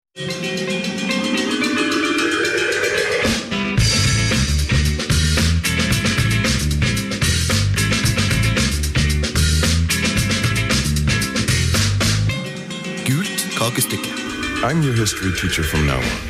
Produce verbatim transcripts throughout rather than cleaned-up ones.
Gult kakestykke. I'm your history teacher from now on.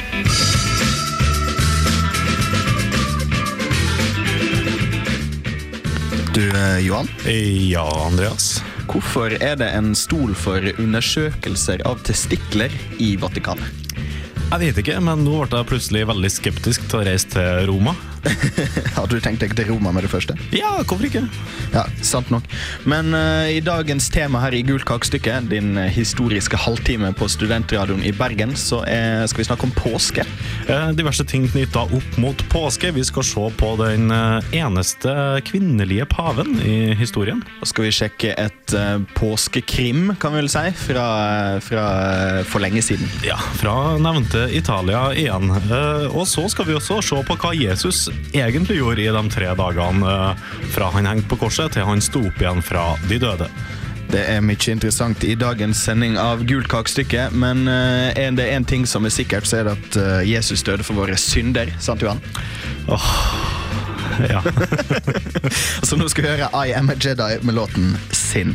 Du, Johan? Ja, Andreas. Hvorfor er det en stol for undersøkelser av testikler i Vatikanet? Jeg vet ikke, men nå ble jeg plutselig veldig skeptisk til å reise til Roma. Hadde du tenkt deg til Roma med det første? Ja, hvorfor ikke? Ja, sant nok. Men uh, i dagens tema her i Gult kakestykke, din historiske halvtime på Studentradioen i Bergen, så er, skal vi snakke om påske. Eh, diverse ting knyttet opp mot påske. Vi skal se på den eneste kvinnelige paven i historien. Da skal vi sjekke et uh, påskekrim, kan vi vel si, fra, fra uh, for lenge siden. Ja, fra nevnte Italia igjen. Eh, og så skal vi også se på hva Jesus egentlig gjorde i de tre dagene eh, fra han hengte på korset til han sto opp igjen fra de døde. Det er mye interessant i dagens sending av Gult kakestykke, men uh, er det en ting som er sikkert, så er det at uh, Jesus døde for våre synder, sant Johan? Åh, ja. Så nå skal vi høre I Am a Jedi med låten Sin.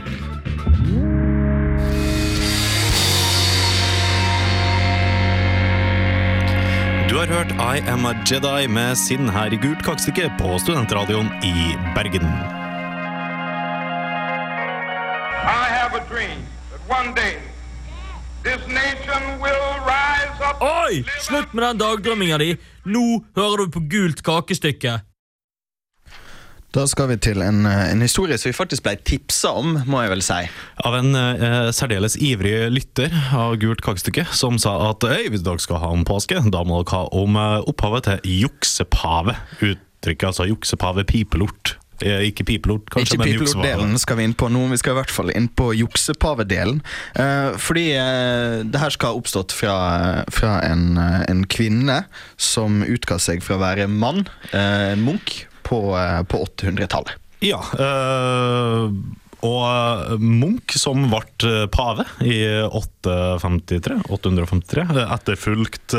Du har hørt I Am a Jedi med Sin her i Gult kakestykke på Studentradioen i Bergen. I have a dream that one day this nation will rise up. Oi, slutt med den dagdrømminga di. Nå hører du på Gult kakestykke. Da skal vi til en, en historie som vi faktisk ble tipset om, må jeg vel si. Av en eh, særdeles ivrig lytter av Gult kakestykke, som sa at «Øy, hvis dere skal ha om påske, da må dere ha om eh, opphavet til juksepave». Uttrykket, altså juksepave, pipelort. Eh, ikke pipelort, kanskje, ikke men juksepave. Ikke pipelort-delen skal vi inn på nå, vi skal i hvert fall inn på juksepave-delen. Eh, fordi eh, det her skal ha oppstått fra, fra en, en kvinne som utga seg for å være mann, eh, en munk, på, på åttehundretallet. Ja, øh, og Munch som ble pave i åtte femtitre, åtte femtitre, etterfulgt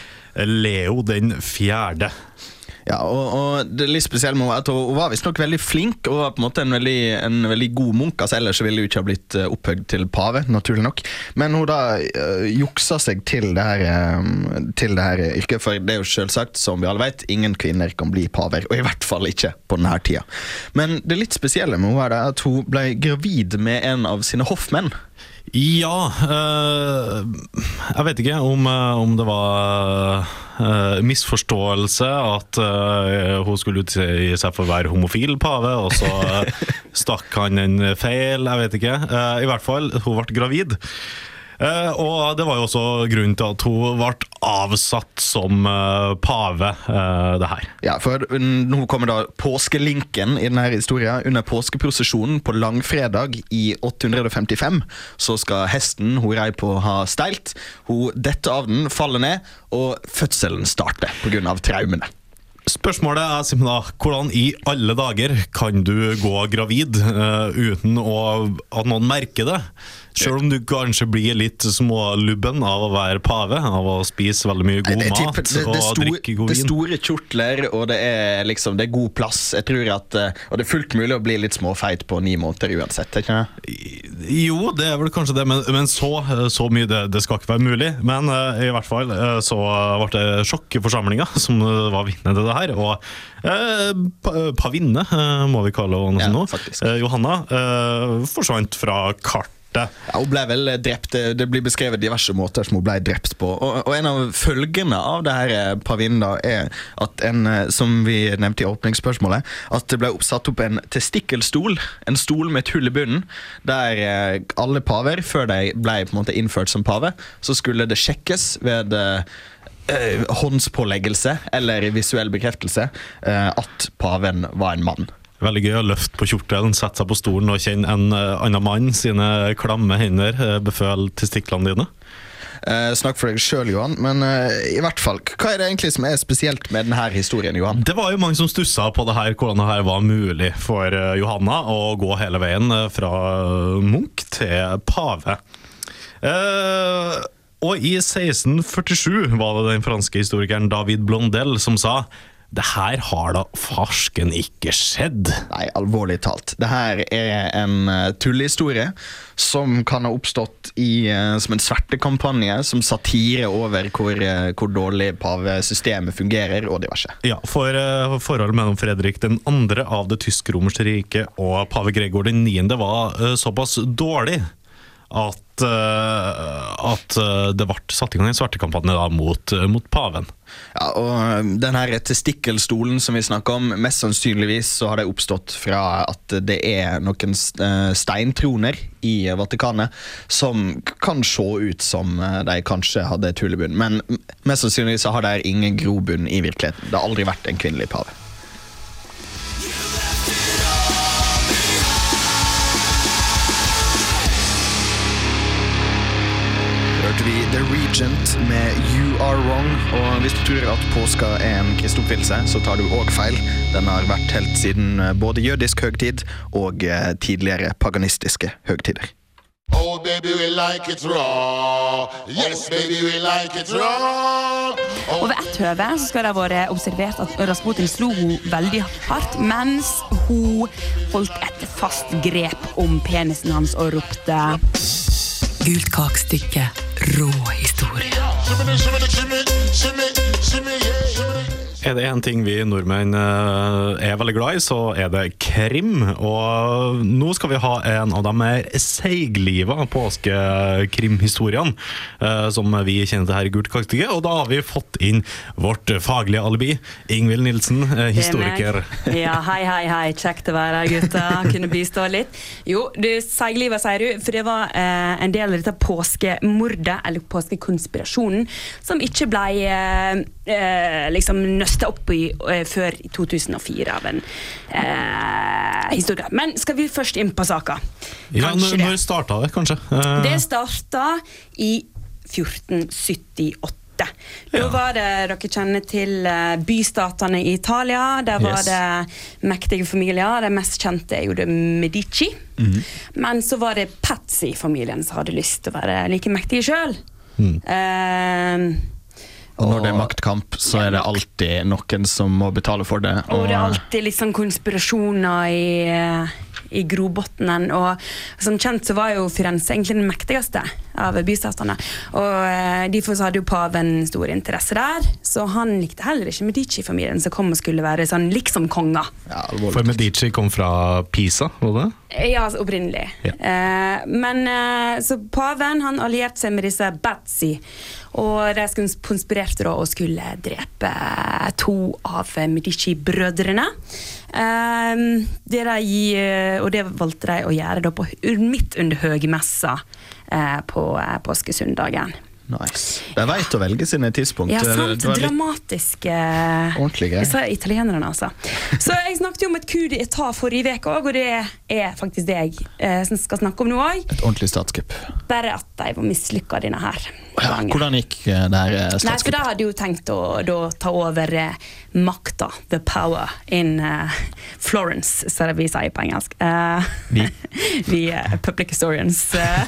Leo den fjerde. Ja, og, og det er litt spesielt med at hun var visst nok veldig flink, og var på en måte en veldig, en veldig god munk, altså ellers ville hun ikke ha blitt opphøyd til pave, naturlig nok. Men hun da uh, juksa seg til det, her, um, til det her yrket, for det er jo selvsagt, som vi alle vet, ingen kvinner kan bli paver, og i hvert fall ikke på denne tida. Men det litt spesielle med hun er det at hun ble gravid med en av sine hoffmenn. Ja, øh, jeg vet ikke om, om det var øh, misforståelse at øh, hun skulle utgi seg for å være homofil pave, og så øh, stakk han en feil, jeg vet ikke. Uh, I hvert fall, hun ble gravid. Uh, og det var jo også grunnen til at hun ble avsatt som uh, pave, uh, det her. Ja, for nå kommer da påskelinken i denne historien. Under påskeprosesjonen på langfredag i åtte femtifem, så skal hesten hun rei på ha steilt. Hun dette av den, faller ned, og fødselen starter på grunn av traumene. Spørsmålet er simpelthen da, hvordan i alle dager kan du gå gravid uh, uten å, at noen merker det? Selv om du kanskje blir litt smålubben av å være pave, av å spise veldig mye god mat det, det, det og stor, drikke god vin. Det er store kjortler, og det er, liksom, det er god plass. Jeg tror at, og det er fullt mulig å bli litt småfeit på ni måneder uansett, ikke det? Jo, det er vel kanskje det, men, men så, så mye det, det skal ikke være mulig. Men uh, i hvert fall uh, så ble det sjokk i forsamlingen som uh, var vitne til det her, og uh, pavinne, uh, må vi kalle henne nå, uh, Johanna, uh, forsvant fra kart. Ja, hun ble vel drept, det blir beskrevet diverse måter som hun ble drept på, og, og en av følgene av det her pavinnen da er at en, som vi nevnte i åpningsspørsmålet, at det ble satt opp en testikkelstol, en stol med et hull i bunnen, der alle paver, før de ble på en måte innført som pave, så skulle det sjekkes ved eh, håndspåleggelse eller visuell bekreftelse eh, at paven var en mann. Veldig gøy å løfte på kjortelen, sette seg på stolen og kjenne en uh, annen mann sine klamme hender uh, beføle testiklene dine. Uh, snakk for deg selv, Johan, men uh, i hvert fall, hva er det egentlig som er spesielt med denne historien, Johan? Det var jo mange som stusset på det her, hvordan det her var mulig for uh, Johanna å gå hele veien uh, fra Munch til pave. Uh, Og i seksten førtisju var det den franske historikeren David Blondel som sa det her har da farsken ikke skjedd. Nei, alvorlig talt. Det her er en uh, tullehistorie som kan ha oppstått i, uh, som en svertekampanje, som satire over hvor, uh, hvor dårlig pavesystemet fungerer, og diverse. Ja, for uh, forholdet mellom Fredrik den andre av det tysk-romerske riket og pave Gregor den niende var uh, såpass dårlig at, uh, at uh, det ble satt i gang en svertekampanje da, mot, uh, mot paven. Ja, og den her testikkelstolen som vi snakker om, mest sannsynligvis så har det oppstått fra at det er noen steintroner i Vatikanet som kan se ut som de kanskje hadde tullebunn, men mest sannsynligvis så har det ingen grobunn i virkeligheten. Det har aldri vært en kvinnelig pave. Vi The Regent med You Are Wrong, og hvis du tror at påska er en kristoppfyllelse, så tar du også feil. Den har vært helt siden både jødisk høgtid og tidligere paganistiske høgtider. Oh baby we like it raw. Yes baby we like it raw. Og ved ett høve så skal det ha vært observert at Rasputin slo hun veldig hardt, mens hun holdt et fast grep om penisen hans og ropte Gult kakstykke, rå historie. Er det en ting vi nordmenn er veldig glad i, så er det krim. Og nå skal vi ha en av de mer seigliva påskekrimhistoriene som vi kjenner til her i Gult kakstykke. Og da har vi fått inn vårt faglige alibi, Ingvild Nilsen, historiker. Ja, hei, hei, hei. Kjekt å være her, gutta. Kunne bistå litt. Jo, du seigliva, sier du, for det var eh, en del av dette påskemordet, eller påskekonspirasjonen, som ikke ble eh, liksom nøst opp i uh, før i to tusen og fire av en uh, historie. Men skal vi først inn på saka? Ja, når startet det, kanskje? Uh... Det startet i fjorten syttiåtte. Da ja. var det, dere kjenner til uh, bystatene i Italia, der var yes. det mektige familier, det mest kjente er jo det Medici, mm-hmm. men så var det Pazzi-familien som hadde lyst til å være like mektige selv. Mm. Uh, Og når det er maktkamp, så er det alltid noen som må betale for det. Og, og det er alltid litt sånn konspirasjoner i, i grobottenen. Og som kjent så var jo Firenze egentlig den mektigste av bystatene. Og derfor så hadde jo paven stor interesse der. Så han likte heller ikke Medici-familien som kom og skulle være sånn liksom konger. Ja, for Medici kom fra Pisa, var det? Ja, altså, opprinnelig. Ja. Eh, men eh, så paven, han allierte seg med disse Pazzi. Og de konspirerte da og skulle drepe to av Medici-brødrene. Um, det de, og det valgte de å gjøre da på, midt under høgmessa uh, på uh, påskesøndagen. Nice. De vet å velge sine tidspunkt. Ja, sant. Dramatiske ordentlig greier. Disse italienerne, altså. Så jeg snakket jo om et coup d'etat forrige vek også, og det er faktisk det jeg eh, skal snakke om nå også. Et ordentlig statskupp. Bare at de var mislykket denne her. Ja, hvordan gikk det her statskupp? Nei, for da hadde jo tenkt å da, ta over eh, makta, the power, in uh, Florence, så det vi sier på engelsk. Uh, vi? vi er public historians.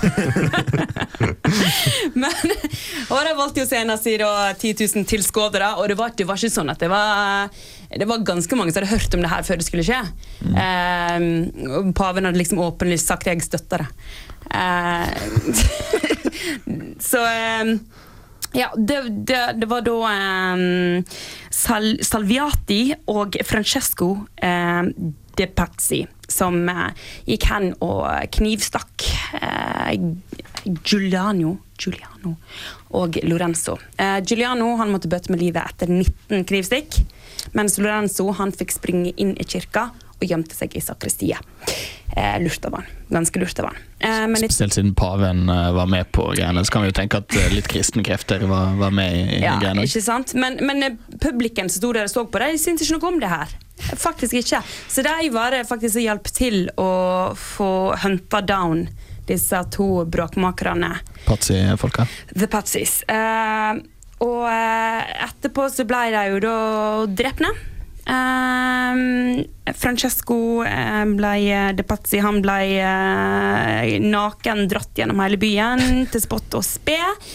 Men og det valgte jo senest i ti tusen tilskådere, og det var, det var ikke sånn at det var, det var ganske mange som hadde hørt om det her før det skulle skje. Mm. Eh, paven hadde liksom åpenlig sagt at jeg støtter det. Eh, så eh, ja, det, det, det var da eh, Sal, Salviati og Francesco eh, de Pazzi som eh, gikk hen og knivstakk eh, Giuliano Giuliano og Lorenzo. Eh, Giuliano han måtte bøte med livet etter nitten knivstikk, mens Lorenzo han fikk springe inn i kirka og gjemte seg i sakristiet. Eh, lurt av han. Ganske lurt av han. Eh, men Spesielt siden paven uh, var med på greiene, så kan vi jo tenke at uh, litt kristne krefter var, var med i, i ja, greiene. Ikke sant? Men, men publikum som stod der og så på det, de syntes ikke noe om det her. Faktisk ikke. Så det var det faktisk å hjelpe til å få hunta down disse to bråkmakerne. Pazzi-folka? The Pazzis. Uh, og uh, etterpå så ble de jo da drepne. Uh, Francesco uh, ble De Pazzi, han ble uh, naken dratt gjennom hele byen til spott og spe.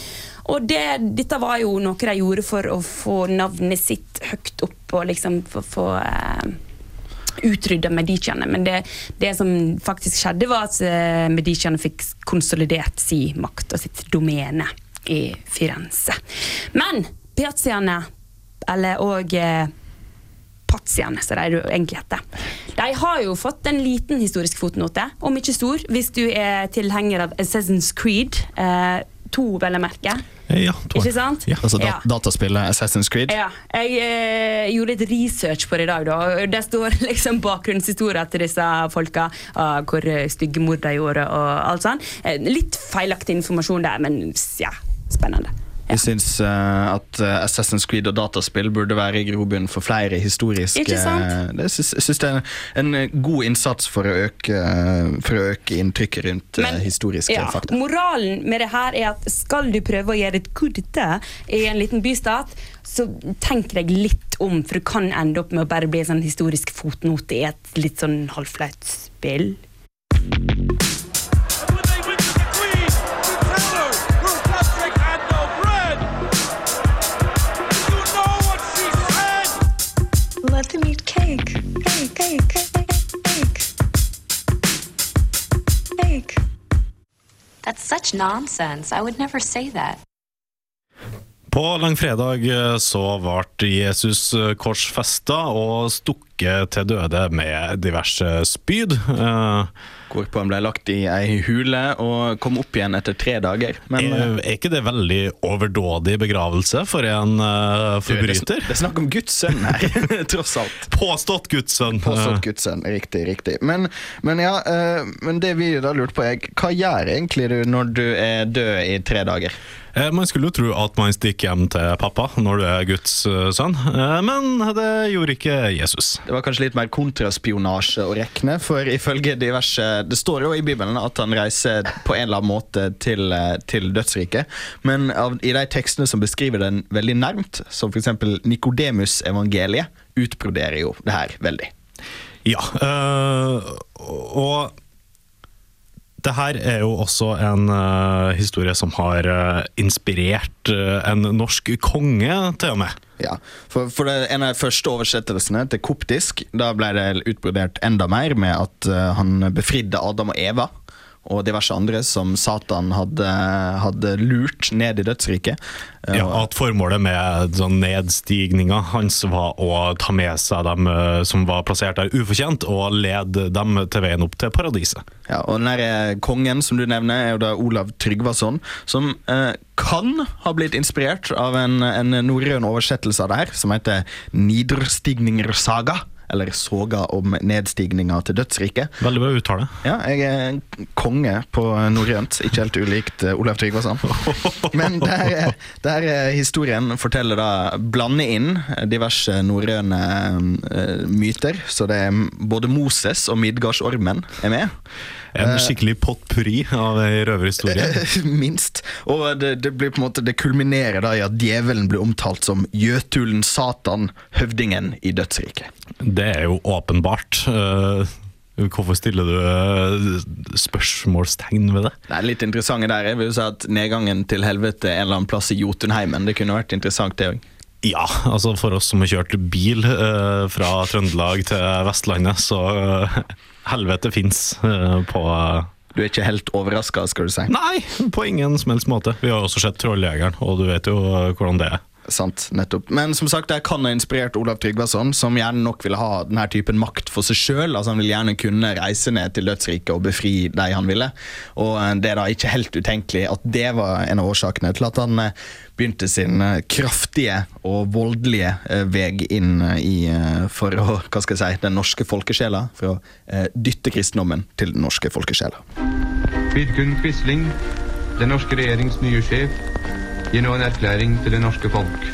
Og det, dette var jo noe de gjorde for å få navnet sitt høyt opp og liksom for å få eh, utrydda Mediciene. Men det, det som faktisk skjedde var at eh, Mediciene fikk konsolidert sin makt og sitt domene i Firenze. Men Piazziene, eller og eh, Pazziene, så det er jo egentlig heter. De har jo fått en liten historisk fotnote, om ikke stor, hvis du er tilhenger av Assassin's Creed, eh, to vel å merke. Ja, to. Ikke sant? Ja. Altså da, Ja. dataspillet Assassin's Creed. Ja, jeg eh, gjorde litt research på det i dag da, og det står liksom bakgrunnshistorie til disse folka, uh, hvor stygge mord de gjorde og alt sånn. Eh, litt feilaktig informasjon der, men ja, spennende. Jeg synes uh, at uh, Assassin's Creed og dataspill burde være i grobunn for flere historiske... Ikke sant? Uh, det synes, jeg synes det er en, en god innsats for å øke, uh, for å øke inntrykket rundt uh, Men, historiske ja, fakta. moralen med det her er at skal du prøve å gjøre et kudde i en liten bystat, så tenk deg litt om, for du kan ende opp med å bare bli en sånn historisk fotnote i et litt sånn halvflaut spill. Let them eat cake. Cake, cake, cake, cake. Cake. That's such nonsense. I would never say that. På langfredag så ble Jesus korsfestet og stukket til døde med diverse spyd. Hvorpå han ble lagt i ei hule og kom opp igjen etter tre dager. Men, er, er ikke det veldig overdådig begravelse for en uh, forbryter? Det er snakk om Guds sønn her, tross alt. Påstått Guds sønn. Påstått Guds sønn, riktig, riktig. Men, men ja, uh, men det vi da lurte på er, hva gjør egentlig du når du er død i tre dager? Man skulle jo tro at man stikker hjem til pappa når du er Guds sønn, men det gjorde ikke Jesus. Det var kanskje litt mer kontraspionasje å rekne, for ifølge diverse, det står jo i Bibelen at han reiser på en eller annen måte til, til dødsriket, men av, i de tekstene som beskriver den veldig nærmt, som for eksempel Nikodemus evangeliet, utbroderer jo det her veldig. Ja, øh, og det her er jo også en uh, historie som har uh, inspirert uh, en norsk konge til og med. Ja, for, for det, en av de første oversettelsene til koptisk, da ble det utbrodert enda mer med at uh, han befridde Adam og Eva, og diverse andre som Satan hadde, hadde lurt ned i dødsriket. Ja, at formålet med sånn nedstigninga hans var å ta med seg dem som var plassert der ufortjent, og lede dem til veien opp til paradiset. Ja, og den der kongen som du nevner er jo da Olav Tryggvason, som eh, kan ha blitt inspirert av en, en norrøn oversettelse av det her, som heter Niderstigninger Saga, eller Soga om nedstigninga til dødsriket. Veldig bra uttale. Ja, jeg er konge på norrønt, ikke helt ulikt uh, Olav Tryggvason. Men der, der historien forteller da, blande inn diverse norrøne uh, myter, så det er både Moses og Midgardsormen er med. En skikkelig potpurri av en røverhistorie. Minst. Og det, det blir på en måte, det kulminerer da i at djevelen blir omtalt som Jøtulen Satan, høvdingen i dødsriket. Det er jo åpenbart. Hvorfor stiller du spørsmålstegn ved det? Det er litt interessant der. Jeg vil si at nedgangen til helvete en eller annen plass i Jotunheimen, det kunne vært interessant det også. Ja, altså for oss som har kjørt bil uh, fra Trøndelag til Vestlandet, så uh, helvete finnes uh, på... Uh... Du er ikke helt overrasket, skal du si? Nei, på ingen som helst måte. Vi har også sett Trolljegeren, og du vet jo uh, hvordan det er. Sant, nettopp. Men som sagt, jeg kan ha inspirert Olav Tryggvason, som gjerne nok ville ha denne typen makt for seg selv. Altså han vil gjerne kunne reise ned til dødsriket og befri de han ville. Og det er da ikke helt utenkelig at det var en av årsakene til at han begynte sin kraftige og voldelige veg inn i, for å, hva skal jeg si, den norske folkesjela, for å dytte kristendommen til den norske folkesjela. Vidkun Quisling, den norske regjerings nye sjef, gir nå en erklæring til det norske folk.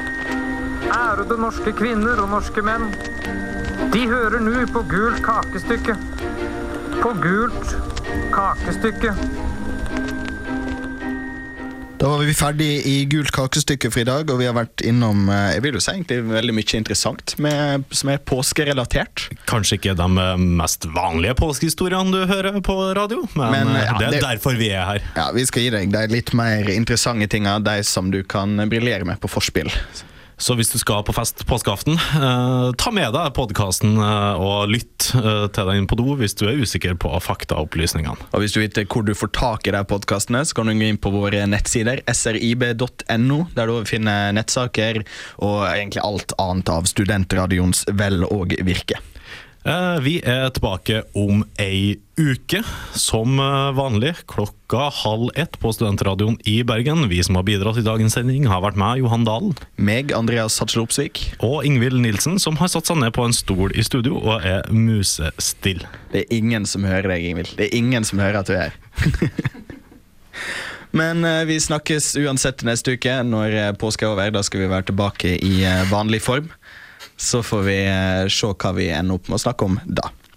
Ærede norske kvinner og norske menn, de hører nå på gult kakestykke. På gult kakestykke. Da var vi ferdig i Gult kakestykke for i dag, og vi har vært innom, jeg vil jo si egentlig veldig mye interessant med, som er påskerelatert. Kanskje ikke de mest vanlige påskehistoriene du hører på radio, men, men ja, det er det, derfor vi er her. Ja, vi skal gi deg de litt mer interessante tingene, de som du kan briljere med på forspill. Så hvis du skal på fest påskeaften, eh, ta med deg podcasten eh, og lytt eh, til den på do hvis du er usikker på faktaopplysningene. Og hvis du vet hvor du får tak i de podcastene, så kan du gå inn på våre nettsider s r i b punktum n o, der du finner nettsaker og egentlig alt annet av studentradions vel og virke. Eh, vi er tilbake om ei uke, som vanlig, klokka halv ett på Studentradioen i Bergen. Vi som har bidratt i dagens sending har vært med Johan Dahl, meg, Andreas Hatzel-Opsvik, og Ingvild Nilsen, som har satt seg ned på en stol i studio og er musestill. Det er ingen som hører deg, Ingvild. Det er ingen som hører at du er her. Men uh, vi snakkes uansett neste uke når påske er over. Da skal vi være tilbake i uh, vanlig form. Så får vi uh, se hva vi ender opp med å snakke om da.